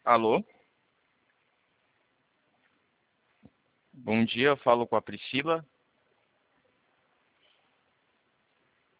Alô, bom dia, eu falo com a Priscila.